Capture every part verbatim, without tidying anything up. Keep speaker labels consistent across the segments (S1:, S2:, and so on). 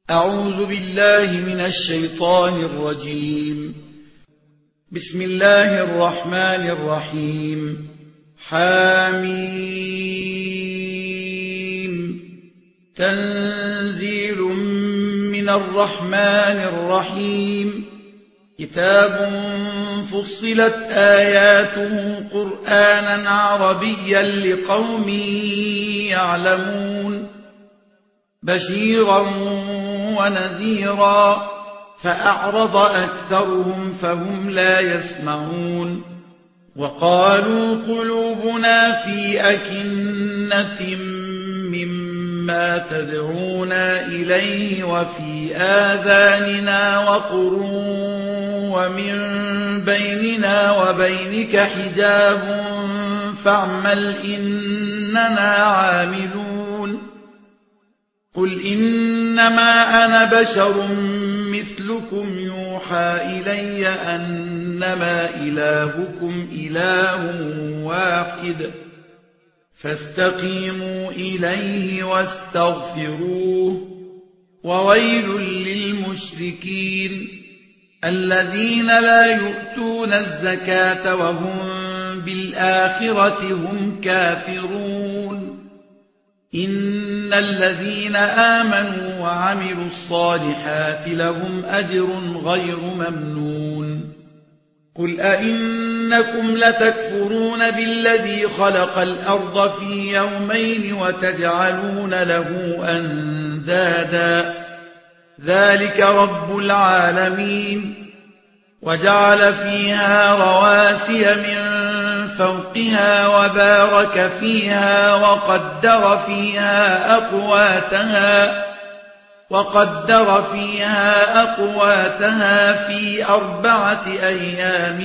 S1: أعوذ بالله من الشيطان الرجيم. بسم الله الرحمن الرحيم. حاميم. تنزيل من الرحمن الرحيم. كتاب فصلت آياته قرآنا عربيا لقوم يعلمون بشيرا ونذيرا فأعرض أكثرهم فهم لا يسمعون وقالوا قلوبنا في أكنة مما تدعونا إليه وفي آذاننا وقر ومن بيننا وبينك حجاب فاعمل إننا عاملون قل إنما أنا بشر مثلكم يوحى إلي أنما إلهكم إله واحد فاستقيموا إليه واستغفروه وويل للمشركين الذين لا يؤتون الزكاة وهم بالآخرة هم كافرون إن الذين آمنوا وعملوا الصالحات لهم أجر غير ممنون قل أئنكم لتكفرون بالذي خلق الأرض في يومين وتجعلون له أندادا ذلك رب العالمين وجعل فيها رواسي من فوقها وبارك فيها وقدر فيها أقواتها وقدر فيها أقواتها في أربعة أيام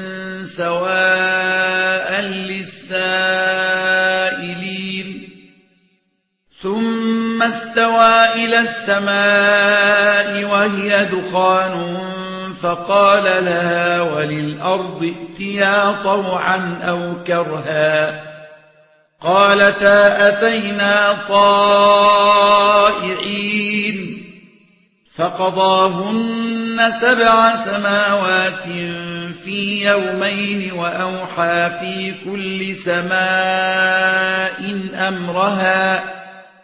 S1: سواء للسائلين ثم استوى إلى السماء وهي دخان فقال لها وللأرض ائتيا طوعا أو كرها قالتا أتينا طائعين فقضاهن سبع سماوات في يومين وأوحى في كل سماء أمرها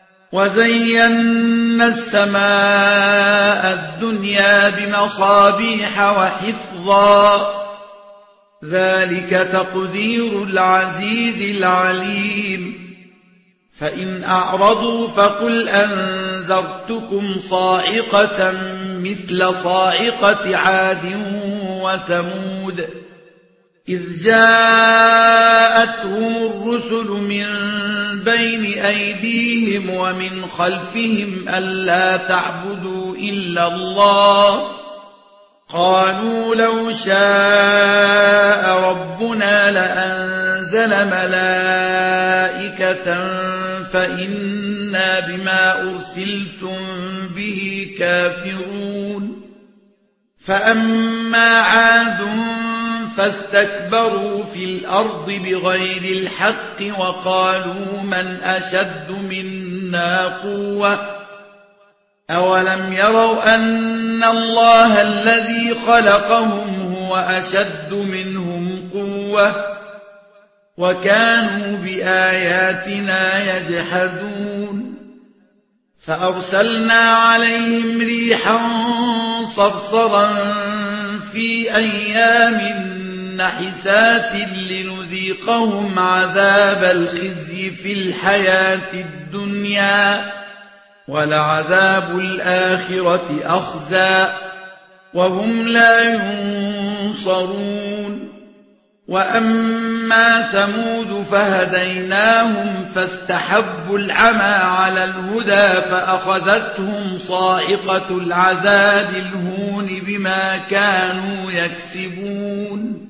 S1: وزينا السماء الدنيا بمصابيح وحفظا ذلك تقدير العزيز العليم فإن أعرضوا فقل أنذرتكم صاعقة مثل صاعقة عاد وثمود إذ جاءتهم الرسل من بين أيديهم ومن خلفهم ألا تعبدوا إلا الله قالوا لو شاء ربنا لأنزل ملائكة فإنا بما أرسلتم به كافرون فأما عاد فاستكبروا في الأرض بغير الحق وقالوا من أشد منا قوة أولم يروا أن الله الذي خلقهم هو أشد منهم قوة وكانوا بآياتنا يجحدون فأرسلنا عليهم ريحا صرصرا في أيام نحسات لنذيقهم عذاب الخزي في الحياة الدنيا ولعذاب الآخرة أخزى وهم لا ينصرون وأما ثمود فهديناهم فاستحبوا العمى على الهدى فأخذتهم صاعقة العذاب الهون بما كانوا يكسبون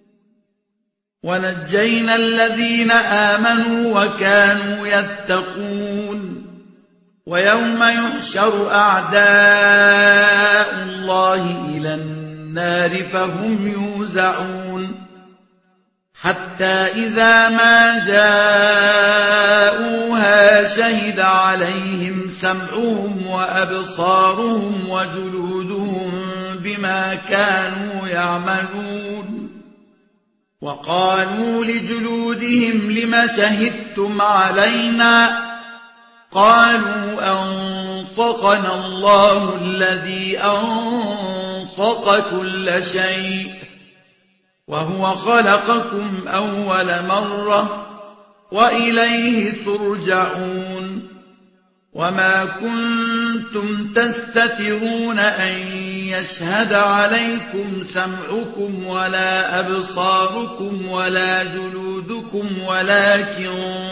S1: ونجينا الذين آمنوا وكانوا يتقون ويوم يحشر أعداء الله إلى النار فهم يوزعون حتى إذا ما جاءوها شهد عليهم سمعهم وأبصارهم وجلودهم بما كانوا يعملون وقالوا لجلودهم لم شهدتم علينا قالوا أنطقنا الله الذي أنطق كل شيء وهو خلقكم أول مرة وإليه ترجعون وما كنتم تستترون أن يشهد عليكم سمعكم ولا أبصاركم ولا جلودكم ولكن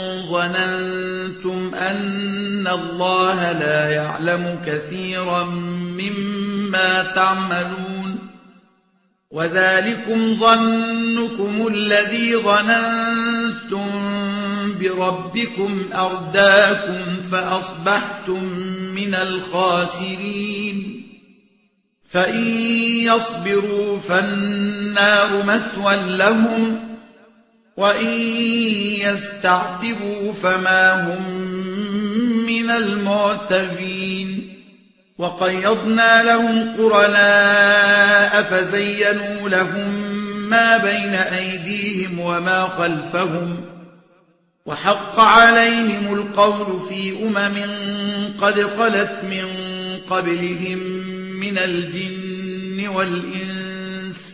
S1: ظننتم أن الله لا يعلم كثيرا مما تعملون وذلكم ظنكم الذي ظننتم بربكم أرداكم فأصبحتم من الخاسرين فإن يصبروا فالنار مثوى لهم وإن يستعتبوا فما هم من المعتبين وقيضنا لهم قرناء فزينوا لهم ما بين أيديهم وما خلفهم وحق عليهم القول في أمم قد خلت من قبلهم من الجن والإنس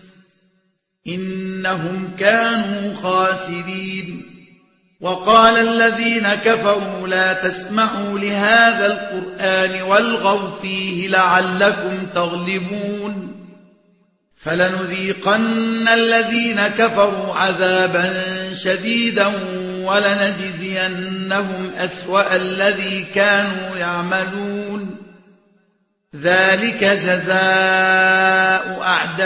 S1: إنهم كانوا خاسرين وقال الذين كفروا لا تسمعوا لهذا القرآن والغوا فيه لعلكم تغلبون فلنذيقن الذين كفروا عذابا شديدا ولنجزينهم أسوأ الذي كانوا يعملون ذلك جزاء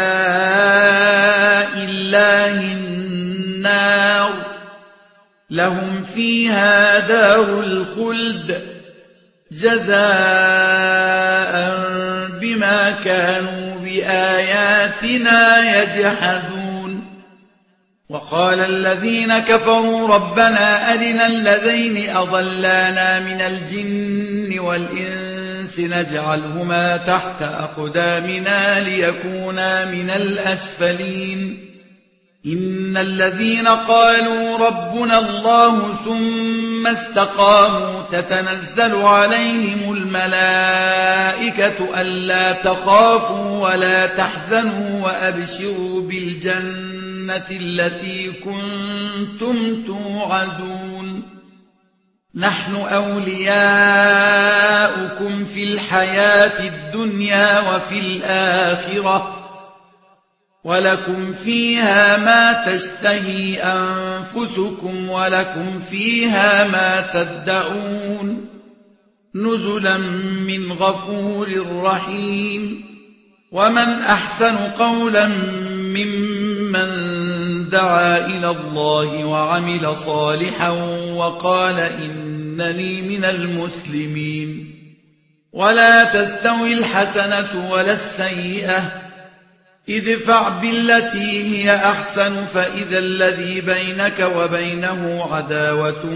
S1: أعداء الله النار لهم فيها دار الخلد جزاء بما كانوا بآياتنا يجحدون وقال الذين كفروا ربنا أرنا الذين أضلانا من الجن والإنس نجعلهما تحت أقدامنا ليكونا من الأسفلين إن الذين قالوا ربنا الله ثم استقاموا تتنزل عليهم الملائكة ألا تخافوا ولا تحزنوا وأبشروا بالجنة التي كنتم توعدون نحن أولياؤكم في الحياة الدنيا وفي الآخرة ولكم فيها ما تشتهي أنفسكم ولكم فيها ما تدعون نزلا من غفور رحيم ومن أحسن قولا ممن دعا إلى الله وعمل صالحا وقال إنني من المسلمين ولا تستوي الحسنة ولا السيئة ادفع بالتي هي أحسن فإذا الذي بينك وبينه عداوة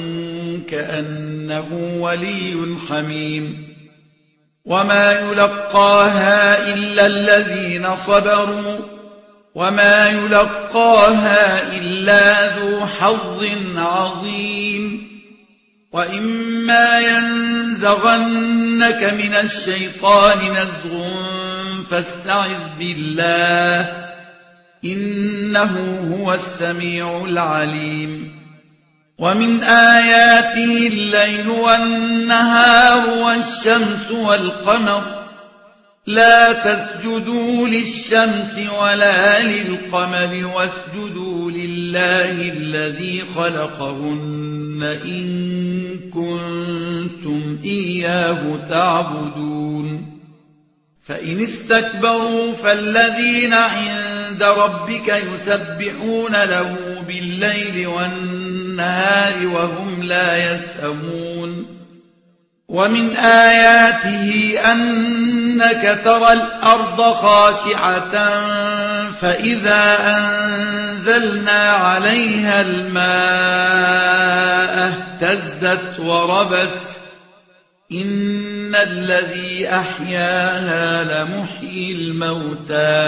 S1: كأنه ولي حميم وما يلقاها إلا الذين صبروا وما يلقاها إلا ذو حظ عظيم وإما ينزغنك من الشيطان نزغ فاستعذ بالله إنه هو السميع العليم ومن آياته الليل والنهار والشمس والقمر لا تسجدوا للشمس ولا للقمر واسجدوا لله الذي خلقهن إن كنتم إياه تعبدون فإن استكبروا فالذين عند ربك يسبحون له بالليل والنهار وهم لا يسأمون ومن آياته أنك ترى الأرض خاشعة فإذا أنزلنا عليها الماء اهتزت وربت إن الذي أحياها لمحيي الموتى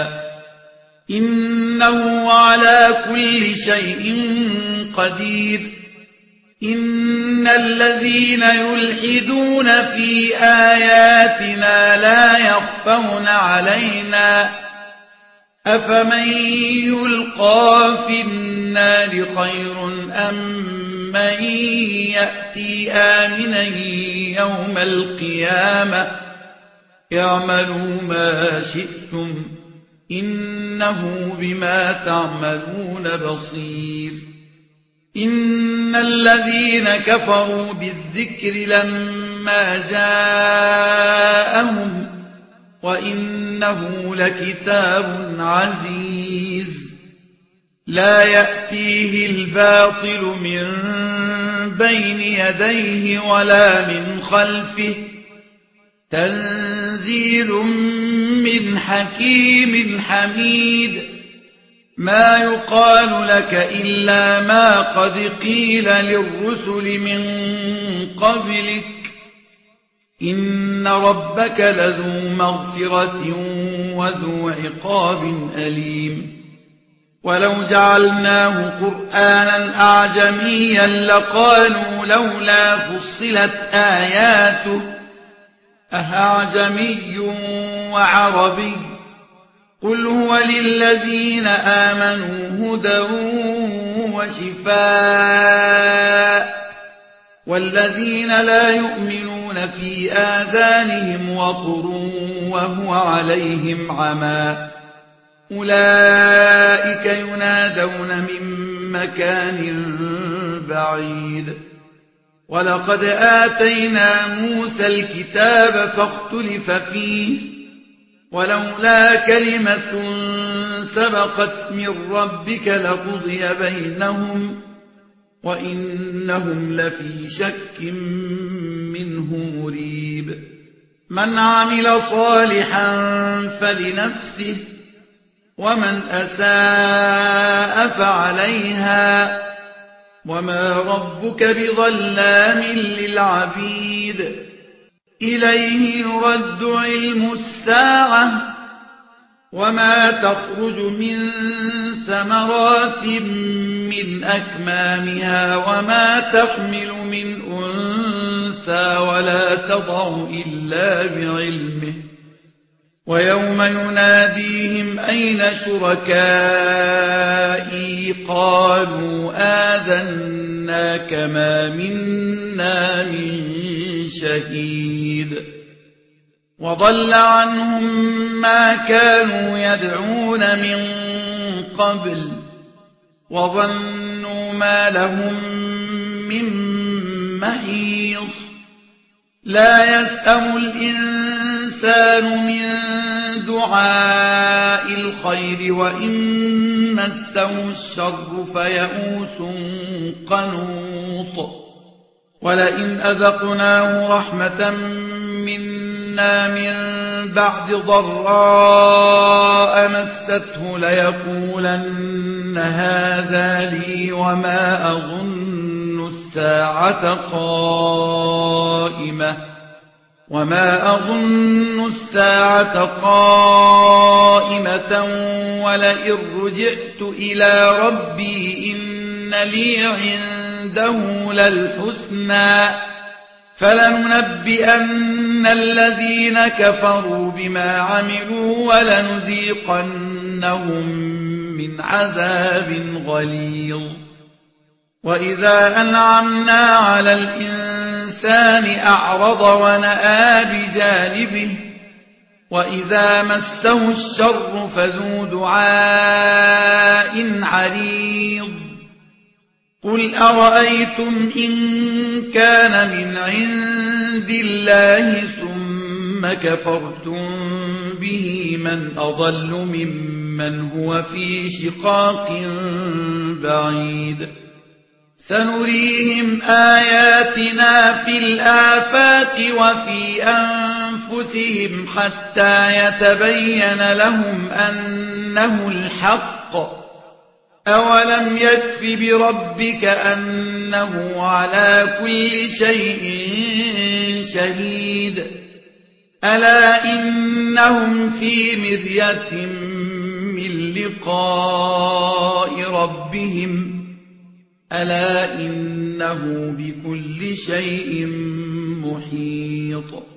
S1: إنه على كل شيء قدير إن الذين يلحدون في آياتنا لا يخفون علينا أفمن يلقى في النار خير أم من يأتي آمنا يوم القيامة اعملوا ما شئتم إنه بما تعملون بصير إن الذين كفروا بالذكر لما جاءهم وإنه لكتاب عزيز لا يأتيه الباطل من بين يديه ولا من خلفه تنزيل من حكيم حميد ما يقال لك إلا ما قد قيل للرسل من قبلك إن ربك لذو مغفرة وذو عقاب أليم ولو جعلناه قرآنا أعجميا لقالوا لولا فصلت آياته أأعجمي وعربي قل هو للذين آمنوا هدى وشفاء والذين لا يؤمنون في آذانهم وقر وهو عليهم عمى أولئك ينادون من مكان بعيد ولقد آتينا موسى الكتاب فاختلف فيه ولولا كلمة سبقت من ربك لقضي بينهم وإنهم لفي شك منه مريب من عمل صالحا فلنفسه ومن أساء فعليها وما ربك بظلام للعبيد إليه يرد علم الساعة وما تخرج من ثمرات من أكمامها وما تحمل من أنثى ولا تضع إلا بعلمه ويوم يناديهم أين شركائي قالوا آذناك ما منا من شهيد وضل عنهم ما كانوا يدعون من قبل وظنوا ما لهم من محيص لا يسأم الإنسان من دعاء الخير وإن مسه الشر فيئوس قنوط ولئن أذقناه رحمة منا من بعد ضراء مسته ليقولن هذا لي وما أظن الساعة قائمة وما أظن الساعة قائمة ولئن رجعت إلى ربي إن لي عنده للحسنى فلننبئن الذين كفروا بما عملوا ولنذيقنهم من عذاب غليظ وإذا أنعمنا على الإنسان أعرض ونأى بجانبه وإذا مسه الشر فذو دعاء عريض قل أرأيتم إن كان من عند الله ثم كفرتم به من أضل ممن هو في شقاق بعيد سنريهم آياتنا في الآفاق وفي أنفسهم حتى يتبين لهم أنه الحق أولم يكف بربك أنه على كل شيء شهيد ألا إنهم في مرية من لقاء ربهم ألا إنه بكل شيء محيط